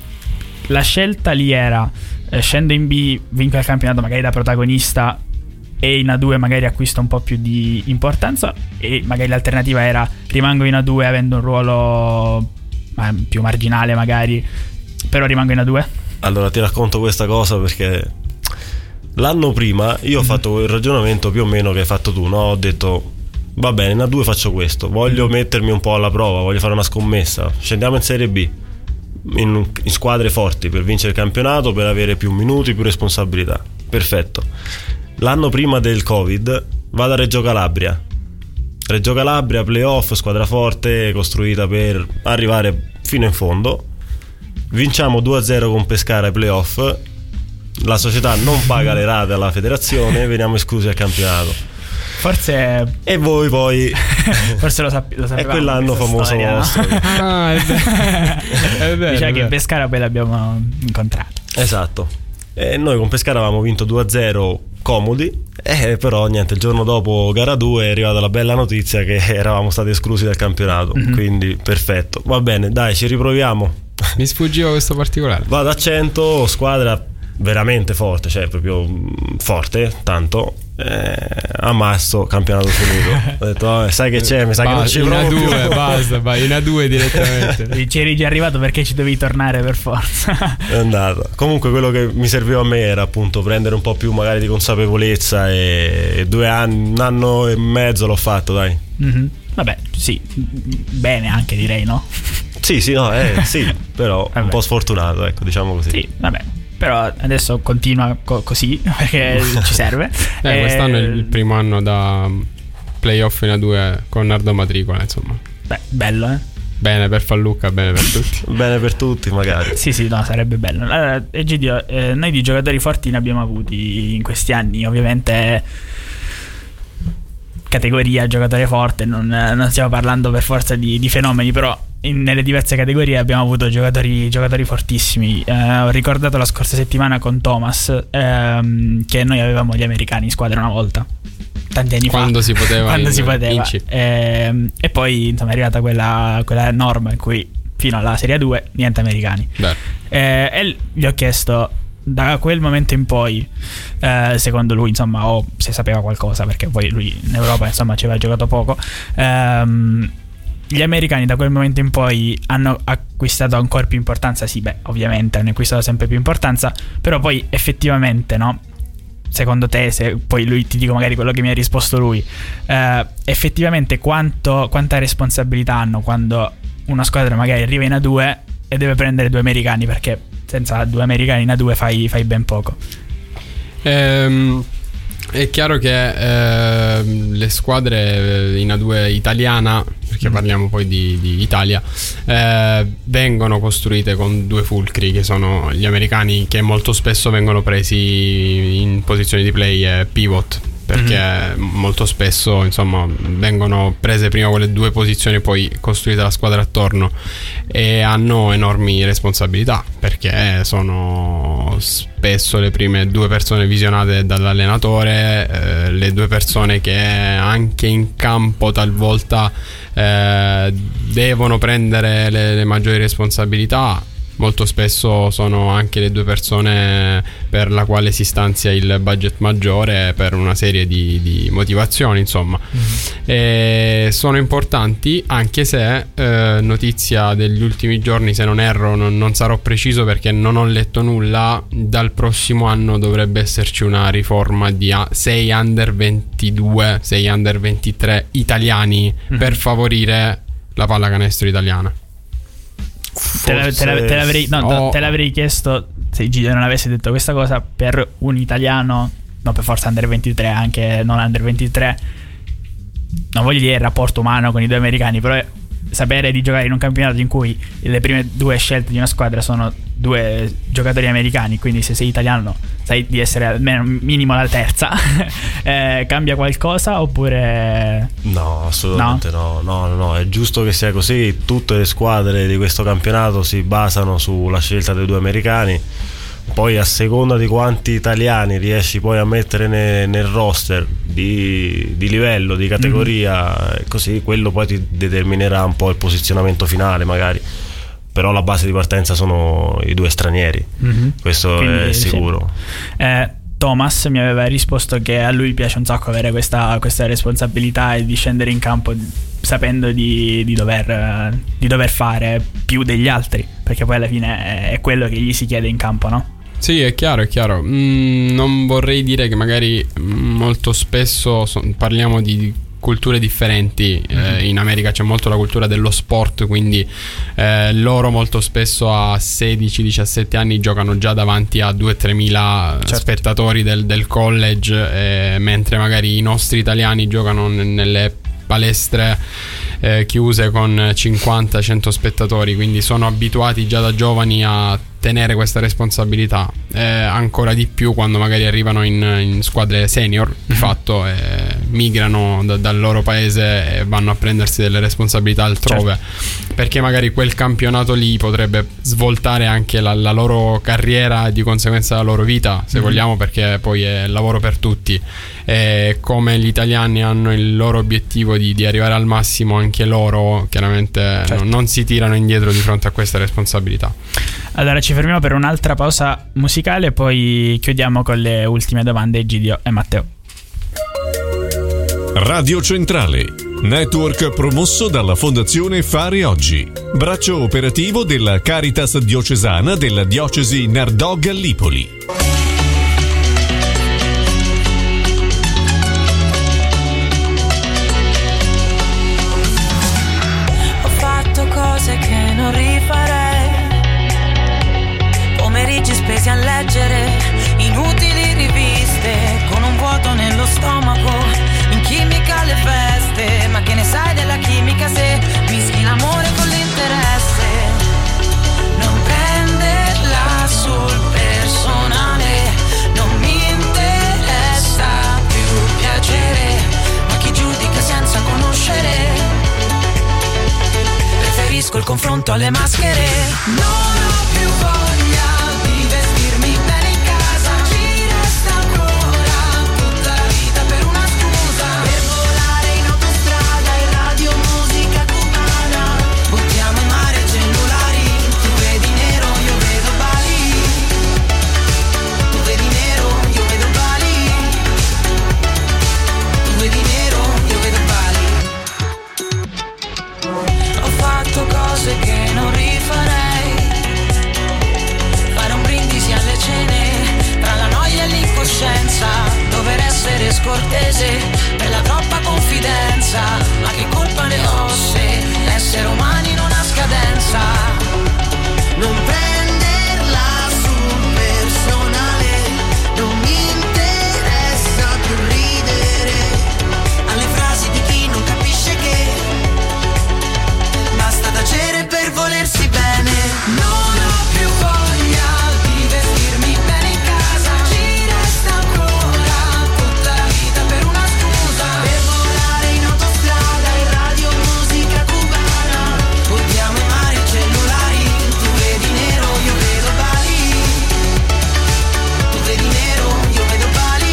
la scelta lì era eh, scendo in B, vinco il campionato magari da protagonista, e in A due magari acquisto un po' più di importanza, e magari l'alternativa era rimango in A due avendo un ruolo eh, più marginale magari, però rimango in A due. Allora ti racconto questa cosa perché l'anno prima io ho fatto quel ragionamento più o meno che hai fatto tu, no? Ho detto va bene, in A due faccio questo, voglio mettermi un po' alla prova, voglio fare una scommessa, scendiamo in Serie B, in, in squadre forti per vincere il campionato, per avere più minuti, più responsabilità. Perfetto. L'anno prima del Covid vado a Reggio Calabria, Reggio Calabria, playoff, squadra forte, costruita per arrivare fino in fondo, vinciamo due a zero con Pescara ai playoff, la società non paga le rate alla federazione, veniamo esclusi al campionato. Forse. E voi poi. Forse lo, sape- lo sapevamo. È quell'anno famoso storia, vostro. No? Ah, è vero. È vero, diciamo è che vero. Pescara poi l'abbiamo incontrato. Esatto. E noi con Pescara avevamo vinto due a zero comodi. Eh, però niente, il giorno dopo gara due è arrivata la bella notizia che eravamo stati esclusi dal campionato. Mm-hmm. Quindi perfetto. Va bene, dai, ci riproviamo. Mi sfuggiva questo particolare. Vado a cento, squadra veramente forte, cioè proprio forte, tanto. Eh, ammazzo, campionato finito. Ho detto, vabbè, sai che c'è, mi sa che non ci in provo A più. due, basta, vai in A due direttamente. Ci eri già arrivato perché ci dovevi tornare per forza. È andato. Comunque quello che mi serviva a me era appunto prendere un po' più magari di consapevolezza, e, e due anni, un anno e mezzo l'ho fatto, dai. Mm-hmm. Vabbè, sì, bene anche, direi, no? Sì, sì, no, eh, sì, però Vabbè. un po' sfortunato, ecco, diciamo così. Sì, vabbè. Però adesso continua co- così perché ci serve. Eh, quest'anno è Eh, il primo anno da playoff in A due con Nardo Matricola, insomma. Beh, bello, eh? Bene per Fallucca, bene per tutti. Bene per tutti, magari. Sì, sì, no, sarebbe bello. Allora, Egidio, eh, noi di giocatori forti ne abbiamo avuti in questi anni, ovviamente categoria giocatore forte, non, non stiamo parlando per forza di, di fenomeni, però in, nelle diverse categorie abbiamo avuto giocatori, giocatori fortissimi. Eh, ho ricordato la scorsa settimana con Thomas ehm, che noi avevamo gli americani in squadra una volta, tanti anni Quando fa, si poteva quando in- si poteva. Inci. Ehm, e poi insomma è arrivata quella, quella norma in cui fino alla Serie due niente americani. Beh, Eh, e gli ho chiesto da quel momento in poi, eh, secondo lui, insomma, o se sapeva qualcosa, perché poi lui in Europa, insomma, ci aveva giocato poco. Ehm, gli americani da quel momento in poi hanno acquistato ancora più importanza. Sì, beh, ovviamente hanno acquistato sempre più importanza, però poi effettivamente, no? Secondo te, se poi lui ti dico magari quello che mi ha risposto lui, eh, effettivamente quanto, quanta responsabilità hanno quando una squadra magari arriva in A due e deve prendere due americani, perché senza due americani in A due fai, fai ben poco. ehm, è chiaro che ehm, le squadre in A due italiana, perché Mm. parliamo poi di, di Italia, eh, vengono costruite con due fulcri, che sono gli americani, che molto spesso vengono presi in posizioni di play e pivot, perché molto spesso insomma vengono prese prima quelle due posizioni e poi costruita la squadra attorno, e hanno enormi responsabilità perché sono spesso le prime due persone visionate dall'allenatore, eh, le due persone che anche in campo talvolta eh, devono prendere le, le maggiori responsabilità. Molto spesso sono anche le due persone per la quale si stanzia il budget maggiore per una serie di, di motivazioni, insomma. Mm-hmm. E sono importanti, anche se eh, notizia degli ultimi giorni, se non erro, non, non sarò preciso perché non ho letto nulla, dal prossimo anno dovrebbe esserci una riforma di sei under ventidue, sei under ventitré italiani, mm-hmm, per favorire la pallacanestro italiana. Te, la, te, la, te, l'avrei, no, Oh. te l'avrei chiesto se Giglio non avesse detto questa cosa per un italiano, non per forza under ventitré, anche non under ventitré. Non voglio dire il rapporto umano con i due americani, però sapere di giocare in un campionato in cui le prime due scelte di una squadra sono due giocatori americani, quindi se sei italiano sai di essere almeno minimo la terza, eh, cambia qualcosa oppure No, assolutamente no? no, no, no, è giusto che sia così. Tutte le squadre di questo campionato si basano sulla scelta dei due americani. Poi a seconda di quanti italiani riesci poi a mettere ne, nel roster di, di livello, di categoria, mm-hmm, così quello poi ti determinerà un po' il posizionamento finale magari. Però la base di partenza sono i due stranieri, mm-hmm, questo quindi, è sicuro. Sì. Eh, Thomas mi aveva risposto che a lui piace un sacco avere questa, questa responsabilità e di scendere in campo sapendo di, di, dover, di dover fare più degli altri, perché poi alla fine è quello che gli si chiede in campo, no? Sì, è chiaro, è chiaro. Mm, non vorrei dire che magari molto spesso so, parliamo di culture differenti. Mm-hmm. Eh, in America c'è molto la cultura dello sport, quindi eh, loro molto spesso a sedici diciassette anni giocano già davanti a due tre mila, certo, spettatori del, del college, eh, mentre magari i nostri italiani giocano n- nelle palestre eh, chiuse con cinquanta cento spettatori, quindi sono abituati già da giovani a tenere questa responsabilità, eh, ancora di più quando magari arrivano in, in squadre senior, di fatto eh, migrano da, dal loro paese e vanno a prendersi delle responsabilità altrove, certo, perché magari quel campionato lì potrebbe svoltare anche la, la loro carriera e di conseguenza la loro vita, se mm-hmm, vogliamo, perché poi è lavoro per tutti. E come gli italiani hanno il loro obiettivo di, di arrivare al massimo, anche loro chiaramente, certo, non, non si tirano indietro di fronte a questa responsabilità. Allora ci fermiamo per un'altra pausa musicale, poi chiudiamo con le ultime domande, Egidio e Matteo. Radio Centrale, network promosso dalla Fondazione Fare Oggi, braccio operativo della Caritas diocesana della diocesi Nardò-Gallipoli. Ho fatto cose che non rifarei, pomeriggi spesi a leggere inutili riviste, con un vuoto nello stomaco, in chimica alle feste. Ma che ne sai della chimica se mischi l'amore con l'interesse? Non prenderla sul personale, non mi interessa più piacere, ma chi giudica senza conoscere, preferisco il confronto alle maschere. Non ho più voglia di vestirmi bene in casa, ci resta ancora tutta la vita per una scusa, per volare in autostrada e radio musica cubana. Buttiamo in mare cellulari, tu vedi nero, io vedo Bali, tu vedi nero, io vedo Bali, tu vedi nero, io vedo Bali. Ho fatto cose che non rifarei, fare un brindisi alle cene, tra la noia e l'incoscienza, dover essere scortese per la troppa confidenza. Ma che colpa ne ho se l'essere umani non ha scadenza? Non prenderla sul personale, non mi interessa più ridere alle frasi di chi non capisce che basta tacere per volersi bene. Non ho più voglia di vestirmi bene in casa, ci resta ancora tutta la vita per una scusa, per volare in autostrada e radio musica cubana. Buttiamo in mare cellulari, tu vedi nero, io vedo Bali, tu vedi nero, io vedo Bali,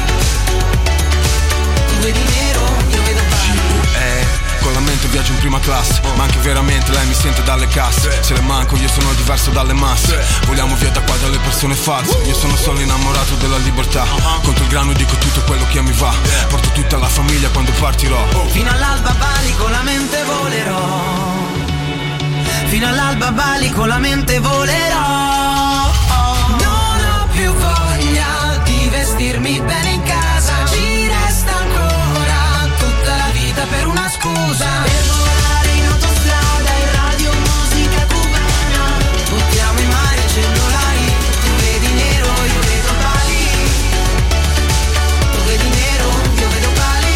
tu vedi nero, io vedo Bali. Eh, con la mente viaggio in prima classe, ma anche veramente lei mi sente dalle casse. Se le manco io sono diverso dalle masse, vogliamo via da qua dalle persone false. Io sono solo innamorato della libertà, contro il grano dico tutto quello che mi va, porto tutta la famiglia quando partirò. Fino all'alba Bali con la mente volerò, fino all'alba Bali con la mente volerò. Non ho più voglia di vestirmi bene in casa, ci resta ancora tutta la vita per una scusa, per volare in autostrada e radio musica cubana. Buttiamo in mare cellulari, tu vedi nero, io vedo Bali, tu vedi nero, io vedo Bali,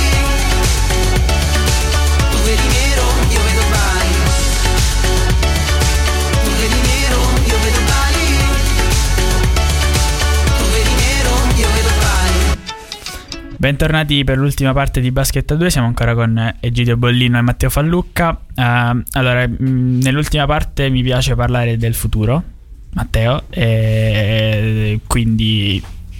tu vedi nero, io vedo Bali, tu vedi nero, io vedo Bali, tu vedi nero, io vedo Bali. Bentornati per l'ultima parte di Basket a due, siamo ancora con Egidio Bollino e Matteo Fallucca. Uh, allora, mh, nell'ultima parte mi piace parlare del futuro, Matteo, e quindi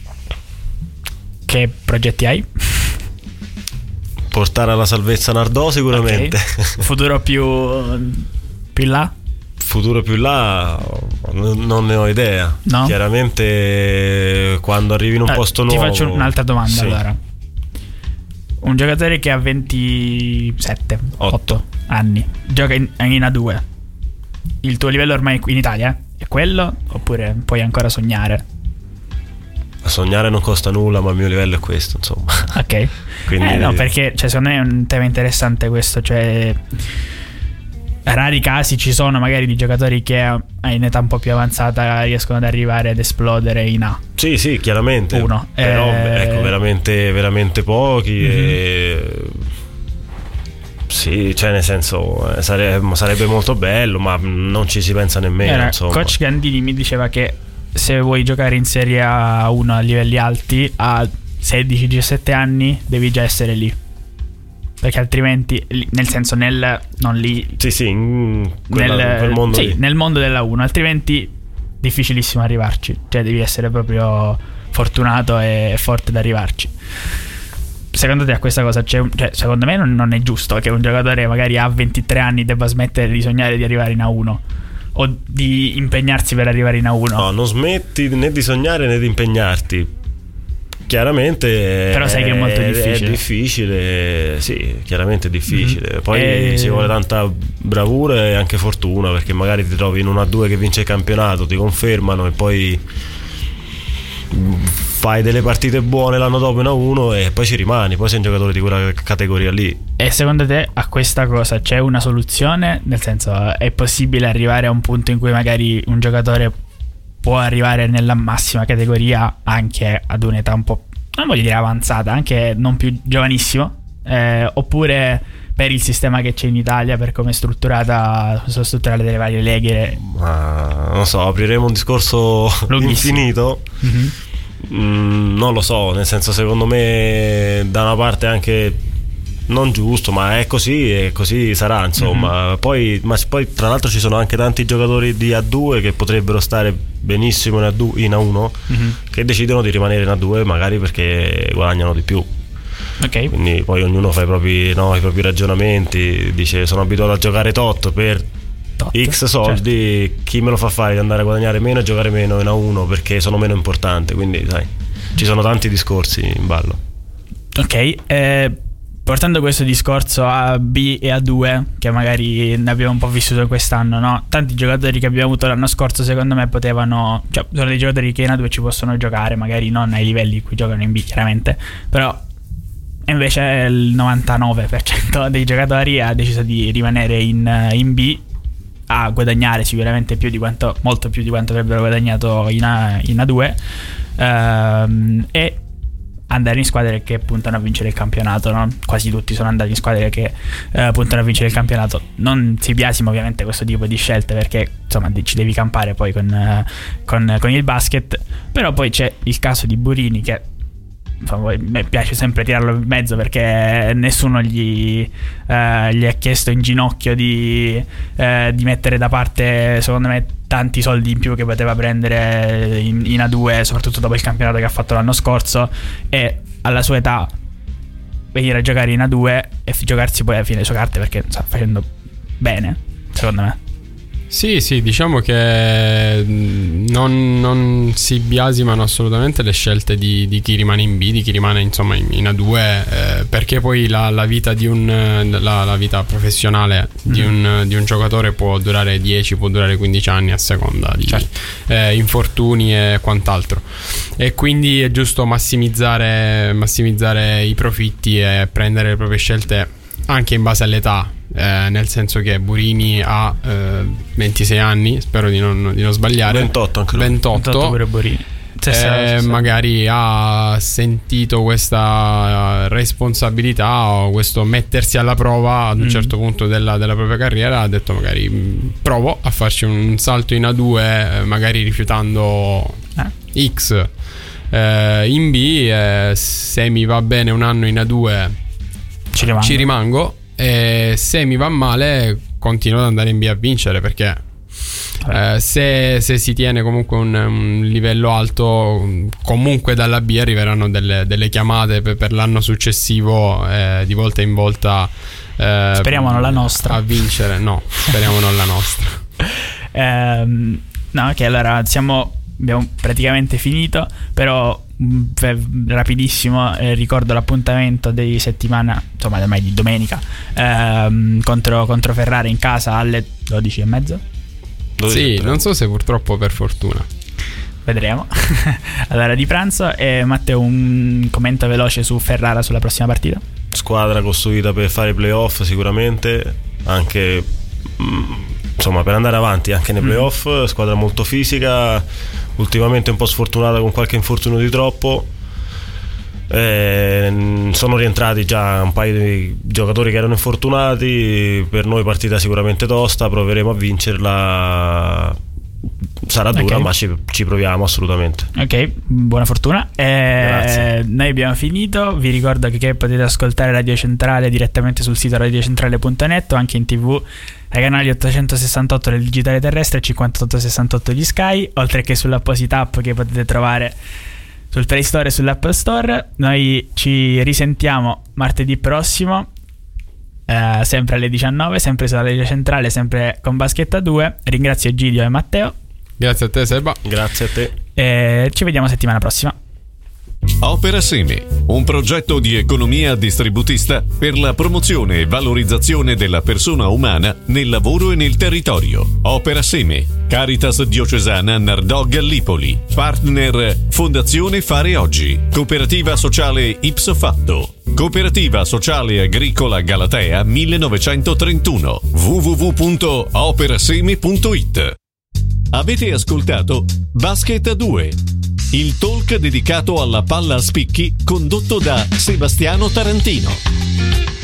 che progetti hai? Portare alla salvezza Nardò sicuramente. Okay. Futuro più, più in là? Futuro più in là n- non ne ho idea. No? Chiaramente quando arrivi in un Eh, posto ti nuovo. faccio un'altra domanda, Sì. allora. Un giocatore che ha ventisette Otto. otto anni, gioca in, in A due. Il tuo livello ormai in Italia è quello? Oppure puoi ancora sognare? A sognare non costa nulla, ma il mio livello è questo, insomma. Ok. Quindi Eh, no, perché cioè, secondo me è un tema interessante questo. Cioè, rari casi ci sono magari di giocatori che in età un po' più avanzata riescono ad arrivare ad esplodere in A. Sì, sì, chiaramente. Uno. Però Eh, ecco, veramente, veramente pochi. Mhm. E... Sì, cioè nel senso eh, sare- sarebbe molto bello, ma non ci si pensa nemmeno. Era, insomma. Coach Gandini mi diceva che se vuoi giocare in Serie A uno a livelli alti a sedici diciassette anni devi già essere lì, perché altrimenti lì- nel senso nel non lì Sì, sì, in quella- nel, in quel mondo sì, lì. nel mondo della uno, altrimenti difficilissimo arrivarci, cioè devi essere proprio fortunato e forte ad arrivarci. Secondo te a questa cosa c'è un- cioè, secondo me non, non è giusto che un giocatore magari a ventitré anni debba smettere di sognare di arrivare in A uno o di impegnarsi per arrivare in A uno. No, non smetti né di sognare né di impegnarti. Chiaramente però sai che è molto difficile. È difficile, sì, chiaramente è difficile. Mm-hmm. Poi e... ci vuole tanta bravura e anche fortuna, perché magari ti trovi in uno a due che vince il campionato, ti confermano e poi fai delle partite buone l'anno dopo in A uno e poi ci rimani, poi sei un giocatore di quella categoria lì. E secondo te a questa cosa c'è una soluzione? Nel senso, è possibile arrivare a un punto in cui magari un giocatore può arrivare nella massima categoria anche ad un'età un po', non voglio dire avanzata, anche non più giovanissimo, eh, oppure per il sistema che c'è in Italia, per come è strutturata, sono strutturate delle varie leghe? Ma non so, apriremo un discorso infinito. Mm-hmm. mm, non lo so, nel senso, secondo me da una parte anche non giusto, ma è così e così sarà, insomma. Mm-hmm. Poi, ma poi tra l'altro ci sono anche tanti giocatori di A due che potrebbero stare benissimo in A due, in A uno, mm-hmm. che decidono di rimanere in A due magari perché guadagnano di più. Okay. Quindi poi ognuno fa i propri, no, i propri ragionamenti, dice sono abituato a giocare tot per tot, X soldi, certo. Chi me lo fa fare di andare a guadagnare meno e giocare meno in A uno perché sono meno importante? Quindi sai, ci sono tanti discorsi in ballo. Ok, eh, portando questo discorso a B e A due, che magari ne abbiamo un po' vissuto quest'anno, no? Tanti giocatori che abbiamo avuto l'anno scorso secondo me potevano, cioè sono dei giocatori che in A due ci possono giocare, magari non ai livelli in cui giocano in B chiaramente, però invece il novantanove per cento dei giocatori ha deciso di rimanere in, in B, a guadagnare sicuramente più di quanto, molto più di quanto avrebbero guadagnato in A, in A due, ehm, e andare in squadre che puntano a vincere il campionato, no? Quasi tutti sono andati in squadre che eh, puntano a vincere il campionato. Non si biasima ovviamente questo tipo di scelte, perché insomma ci devi campare poi con, eh, con, con il basket. Però poi c'è il caso di Burini, che a me piace sempre tirarlo in mezzo, perché nessuno gli, eh, gli ha chiesto in ginocchio di, eh, di mettere da parte, secondo me, tanti soldi in più che poteva prendere in, in A due, soprattutto dopo il campionato che ha fatto l'anno scorso, e alla sua età venire a giocare in A due e giocarsi poi alla fine le sue carte, perché sta facendo bene, secondo me. Sì, sì, diciamo che non, non si biasimano assolutamente le scelte di, di chi rimane in B, di chi rimane insomma in, in A due, eh, perché poi la, la vita di un la, la vita professionale di, mm. un, di un giocatore può durare dieci, può durare quindici anni a seconda di certo. eh, infortuni e quant'altro, e quindi è giusto massimizzare massimizzare i profitti e prendere le proprie scelte anche in base all'età. Eh, nel senso che Burini ha eh, ventisei anni, spero di non, di non sbagliare, ventotto anche lui. ventotto, ventotto pure Burini. Eh, magari ha sentito questa responsabilità o questo mettersi alla prova ad un mm. certo punto della, della propria carriera, ha detto magari provo a farci un salto in A due, magari rifiutando eh. X eh, in B, eh, se mi va bene un anno in A due ci rimango, ci rimango e se mi va male continuo ad andare in B a vincere, perché eh, se, se si tiene comunque un, un livello alto, comunque dalla B arriveranno delle, delle chiamate per, per l'anno successivo, eh, di volta in volta, eh, speriamo non la nostra a vincere. No, speriamo non la nostra. ehm, no, ok, allora siamo abbiamo praticamente finito, però mh, rapidissimo, eh, ricordo l'appuntamento di settimana, insomma ormai di domenica, ehm, contro, contro Ferrara in casa alle dodici e mezza. Sì, non so se purtroppo per fortuna, vedremo. Allora di pranzo. E Matteo, un commento veloce su Ferrara, sulla prossima partita. Squadra costruita per fare i playoff sicuramente, anche mh, insomma per andare avanti anche nei playoff, mm. squadra molto fisica, ultimamente un po' sfortunata con qualche infortunio di troppo. Eh, sono rientrati già un paio di giocatori che erano infortunati. Per noi partita sicuramente tosta, proveremo a vincerla, sarà dura, okay. ma ci, ci proviamo assolutamente. Ok, buona fortuna. Eh, noi abbiamo finito. Vi ricordo che, che potete ascoltare Radio Centrale direttamente sul sito radiocentrale punto net o anche in tv ai canali ottocentosessantotto del digitale terrestre e cinquantotto sessantotto di Sky, oltre che sull'apposita app che potete trovare sul Play Store e sull'Apple Store. Noi ci risentiamo martedì prossimo, eh, sempre alle diciannove, sempre sulla Radio Centrale, sempre con Basket a due. Ringrazio Egidio e Matteo. Grazie a te Seba. Grazie a te. E ci vediamo settimana prossima. Opera Seme, un progetto di economia distributista per la promozione e valorizzazione della persona umana nel lavoro e nel territorio. Opera Seme, Caritas Diocesana Nardò Gallipoli, partner Fondazione Fare Oggi, Cooperativa Sociale Ipso Fatto, Cooperativa Sociale Agricola Galatea millenovecentotrentuno, w w w punto operaseme punto it. Avete ascoltato Basket a due, il talk dedicato alla palla a spicchi condotto da Sebastiano Tarantino.